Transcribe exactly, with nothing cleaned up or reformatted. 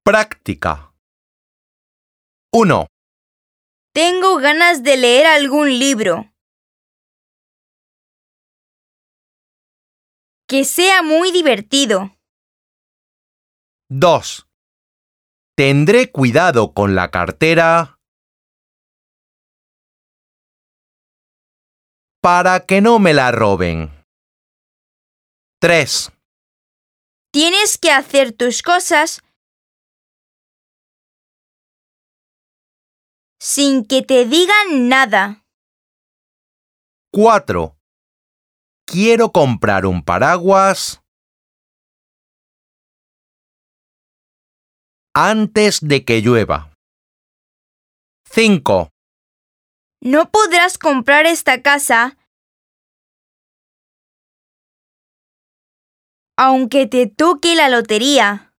Práctica. uno. Tengo ganas de leer algún libro. Que sea muy divertido. dos. Tendré cuidado con la cartera para que no me la roben. tres. Tienes que hacer tus cosas sin que te digan nada. cuatro. Quiero comprar un paraguas antes de que llueva. cinco. No podrás comprar esta casa aunque te toque la lotería.